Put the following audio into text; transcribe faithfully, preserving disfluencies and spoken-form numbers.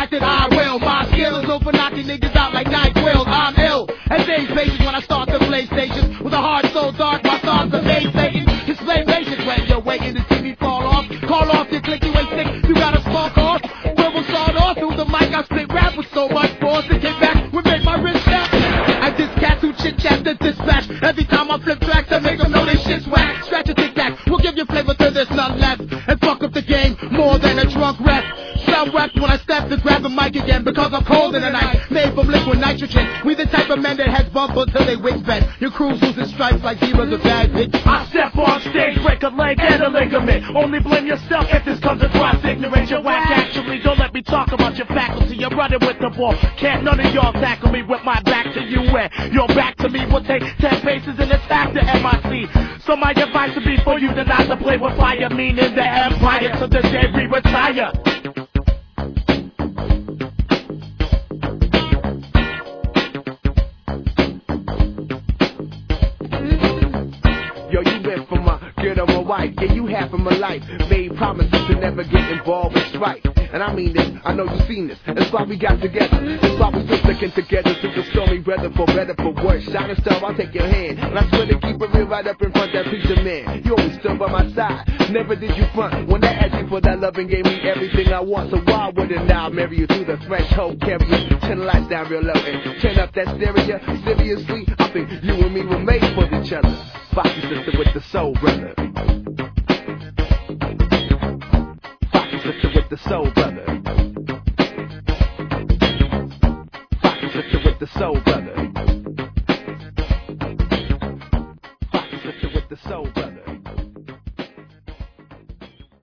fact that I will. My skill is over knocking niggas out like night quills. I'm ill as days patience when I start the PlayStation. With a heart so dark, my thoughts are made Satan. Display patience when you're waiting to see me fall off. Call off your click, you ain't sick, you gotta spark off. Verbal sawed off through the mic, I spit rap with so much force to get back. We make my wrist snap. I diss cats who chit chat the dispatch. Every time I flip tracks, I make them know this shit's whack. Scratch a tic tac, we'll give you flavor till there's none left. And fuck up the game more than a drunk rep. Some rap when I step to grab the mic again because I'm cold in the night. Made from liquid nitrogen. We the type of men that heads bump until they wings bend. Your crew's losing stripes like zebras or bad bitch. I step on stage, break a leg and a ligament. Only blame yourself if this comes across ignorant. You're whack actually, don't let me talk about your faculty. You're running with the ball. Can't none of y'all tackle me with my back to you and your back to me. We'll take ten paces and attack the M I C. So my advice would be for you to not to play with fire, meaning the empire to the day we retire. Yo, you went from my girl to my wife, yeah, you half of my life. Made promises to never get involved with strife. And I mean this, I know you've seen this. That's why we got together. That's why we still sticking together through the stormy weather, for better, for worse. Shining star, I'll take your hand. And I swear to keep it real right up in front of that preacher man. You always stood by my side, never did you front. When I asked you for that love and gave me everything I want. So why wouldn't I marry you through the threshold? Carry you, turn the lights down real low and turn up that stereo. Seriously, I think you and me were made for each other. Foxy sister with the soul brother. Foxy sister with the soul brother. Foxy sister with the soul brother. Foxy sister with the soul brother.